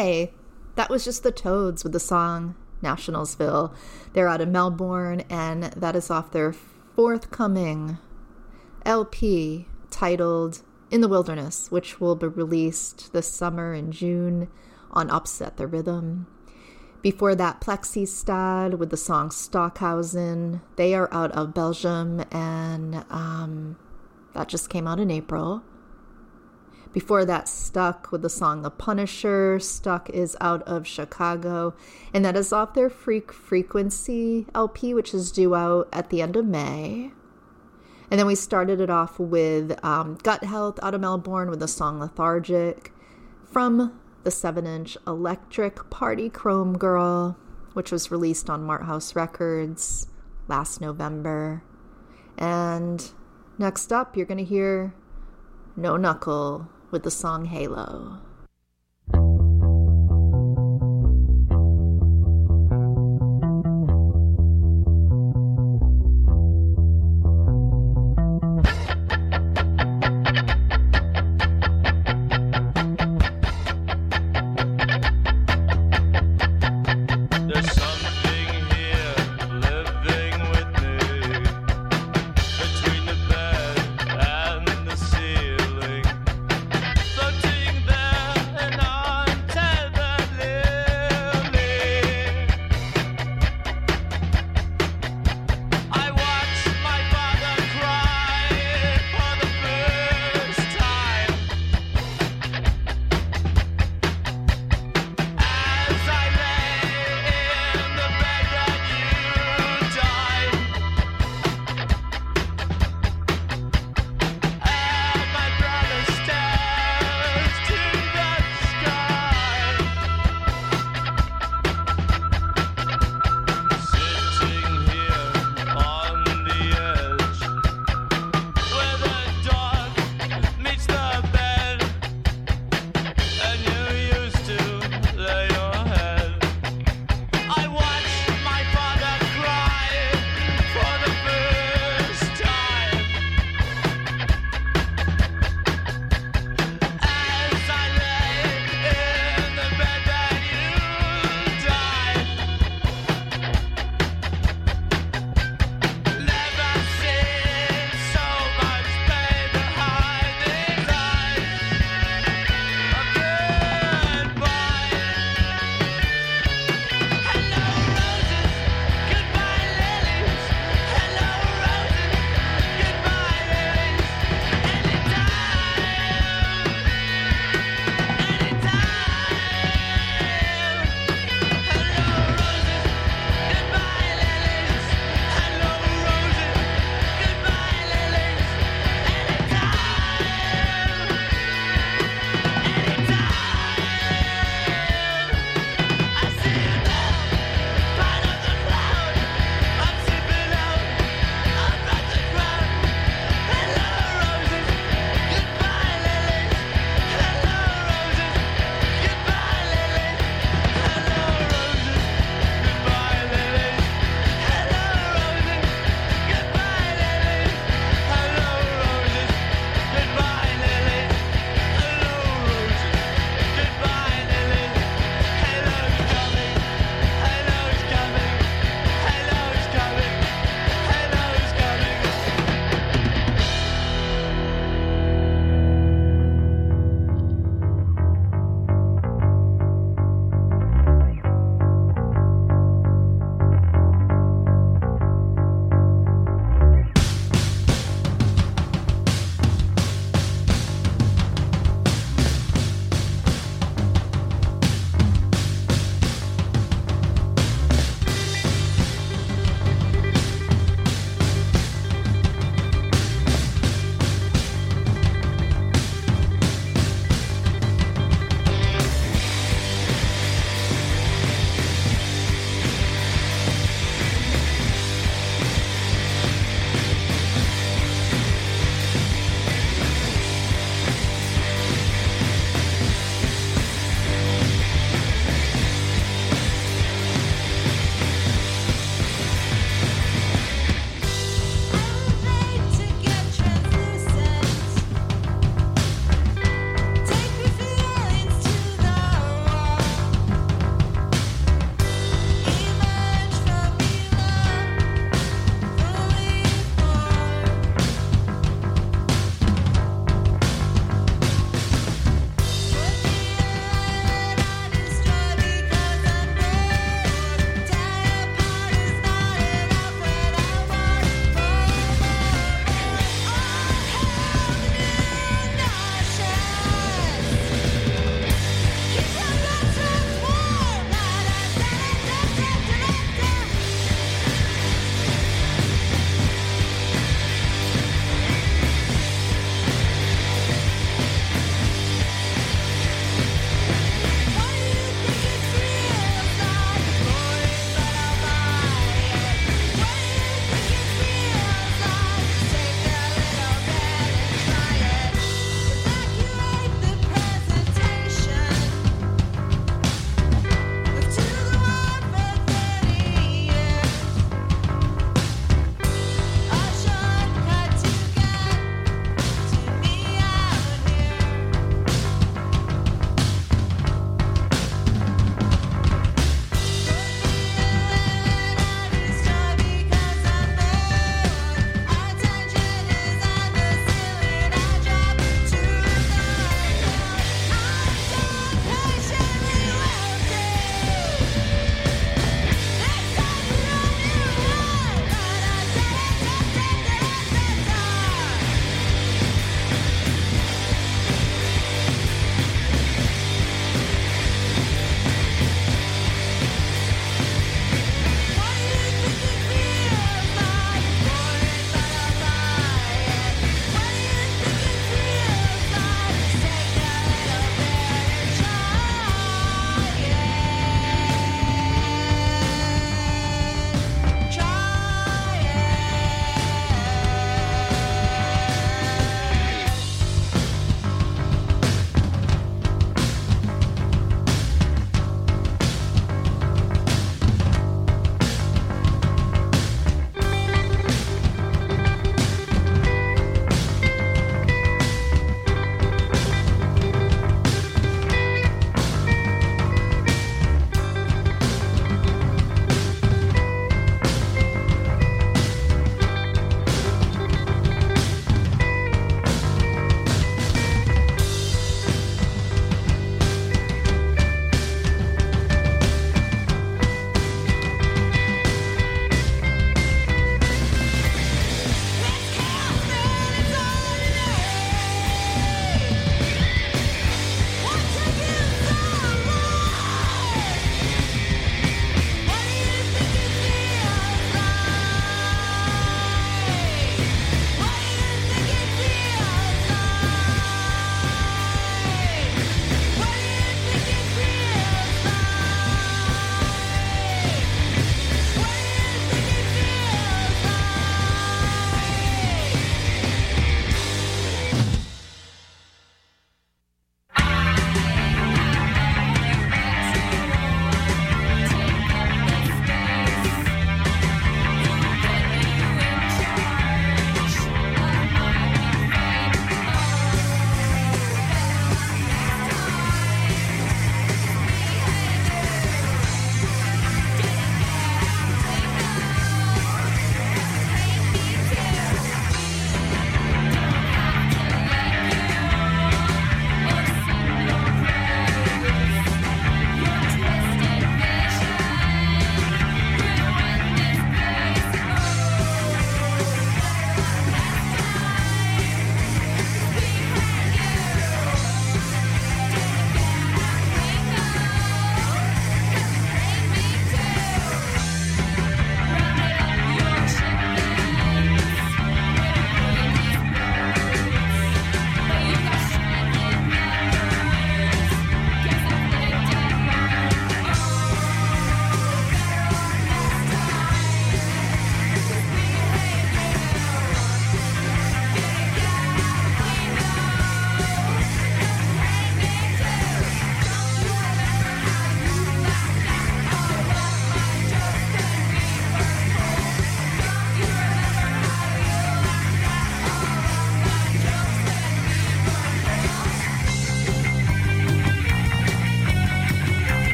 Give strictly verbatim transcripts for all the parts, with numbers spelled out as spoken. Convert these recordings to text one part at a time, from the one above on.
hey, that was just the Toads with the song Nationalsville. They're out of Melbourne, and that is off their forthcoming L P titled In the Wilderness, which will be released this summer in June on Upset the Rhythm. Before that, Plexistad with the song Stockhausen. They are out of Belgium, and um, that just came out in April. Before that, Stuck with the song The Punisher. Stuck is out of Chicago, and that is off their Freak Frequency L P, which is due out at the end of May. And then we started it off with um, Gut Health out of Melbourne with the song Lethargic from the seven inch Electric Party Chrome Girl, which was released on Mart House Records last November. And next up, you're going to hear No Knuckle with the song Halo. Between the bed and the ceiling, floating there.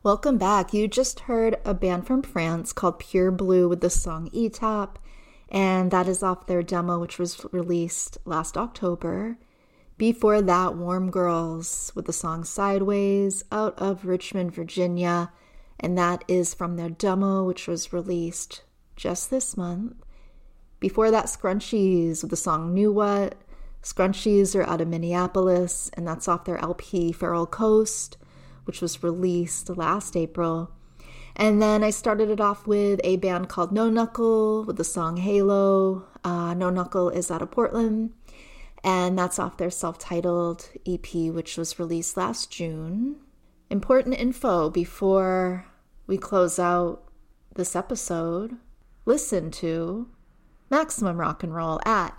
Welcome back. You just heard a band from France called Pure Blue with the song E-Tap, and that is off their demo, which was released last October. Before that, Warm Girls with the song Sideways out of Richmond, Virginia, and that is from their demo, which was released just this month. Before that, Scrunchies with the song New What. Scrunchies are out of Minneapolis, and that's off their L P Feral Coast, which was released last April. And then I started it off with a band called No Knuckle with the song Halo. Uh, No Knuckle is out of Portland, and that's off their self-titled E P, which was released last June. Important info before we close out this episode. Listen to Maximum Rock and Roll at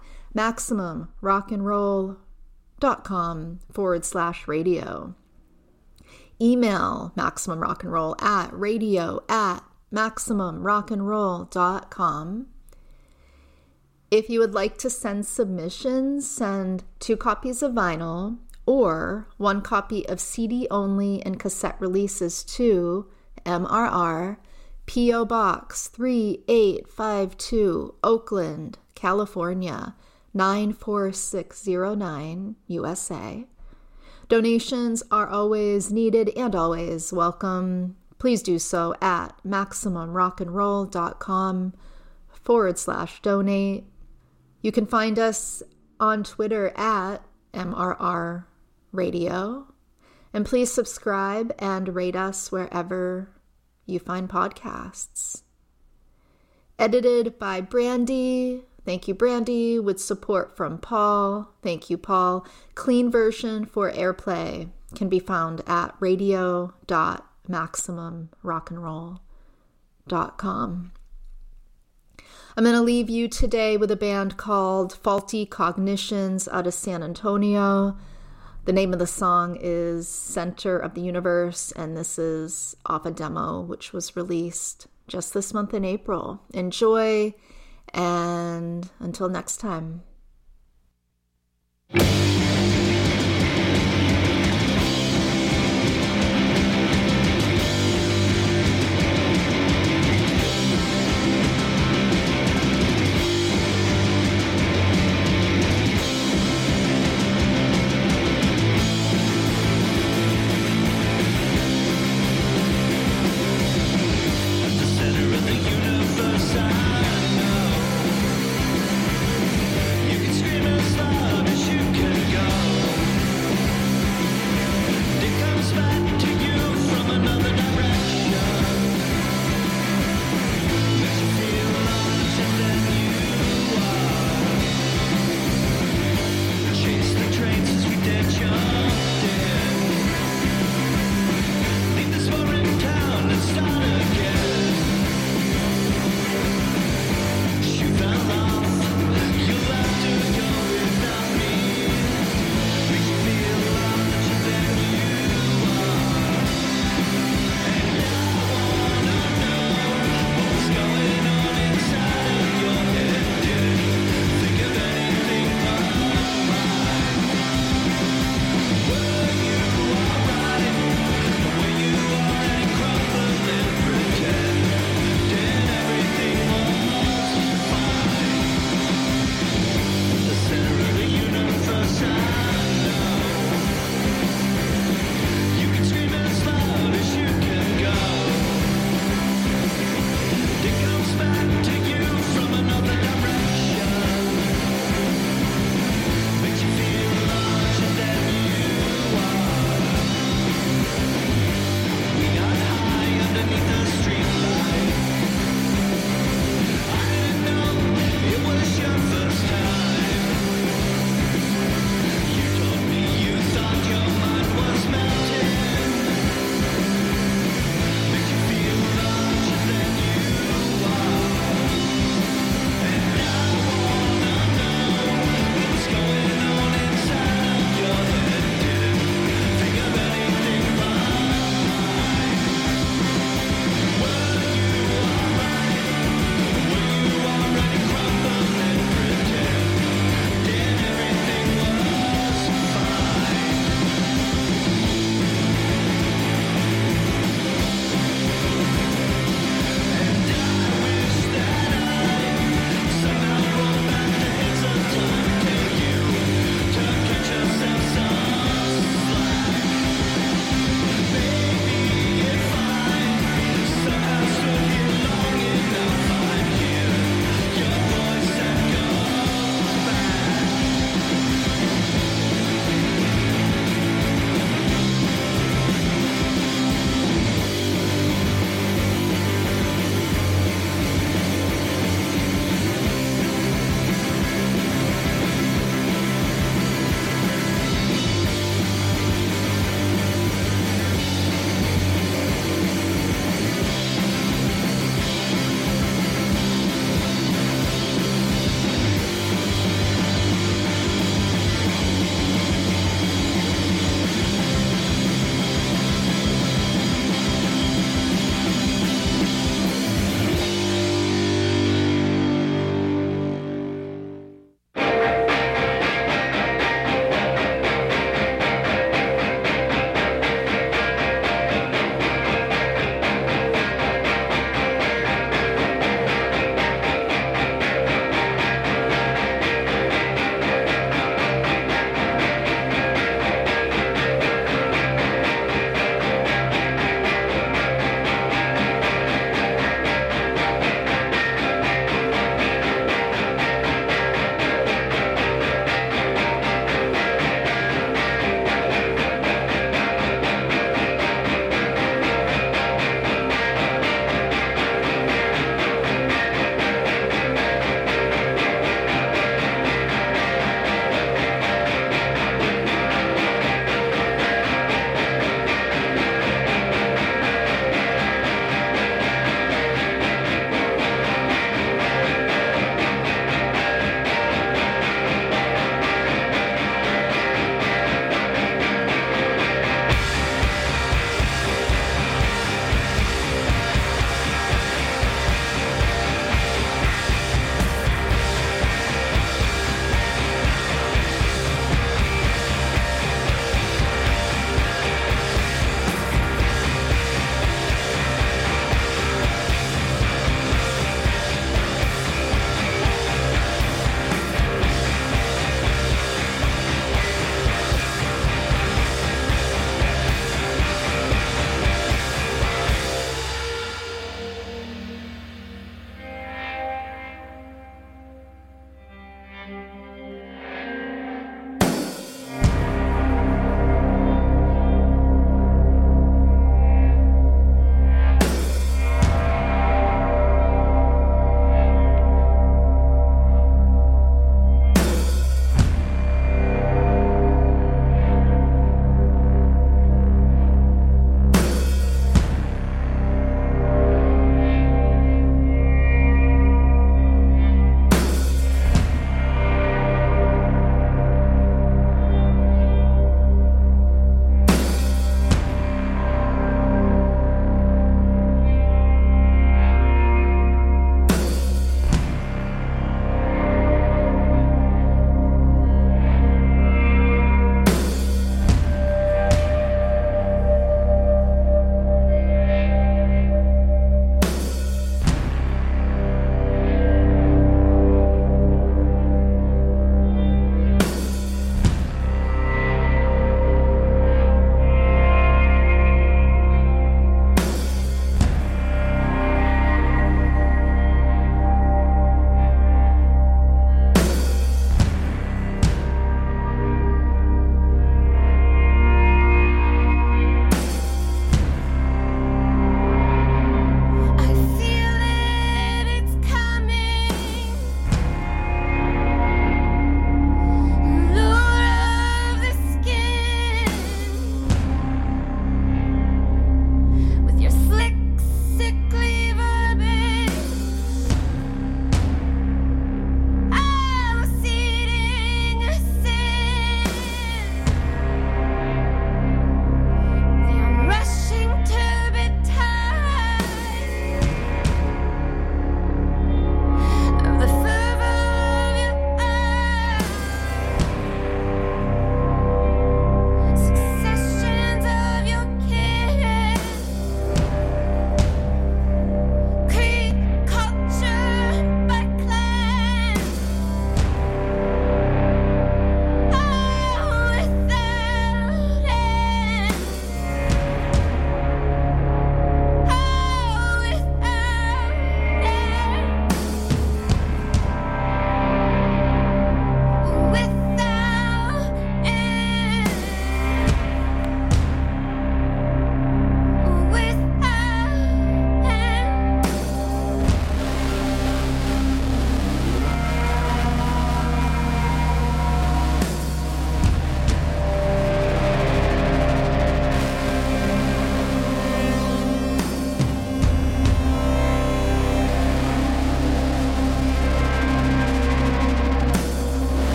maximumrockandroll.com forward slash radio. Email Maximum Rock and Roll at radio at maximumrockandroll.com. If you would like to send submissions, send two copies of vinyl or one copy of C D only and cassette releases to M R R, P O Box three eight five two, Oakland, California, nine four six zero nine, U S A. Donations are always needed and always welcome. Please do so at maximumrockandroll.com forward slash donate. You can find us on Twitter at M R R Radio. And please subscribe and rate us wherever you find podcasts. Edited by Brandy. Thank you, Brandy, with support from Paul. Thank you, Paul. Clean version for airplay can be found at radio dot maximum rock and roll dot com. I'm going to leave you today with a band called Faulty Cognitions out of San Antonio. The name of the song is Center of the Universe, and this is off a demo which was released just this month in April. Enjoy, and until next time.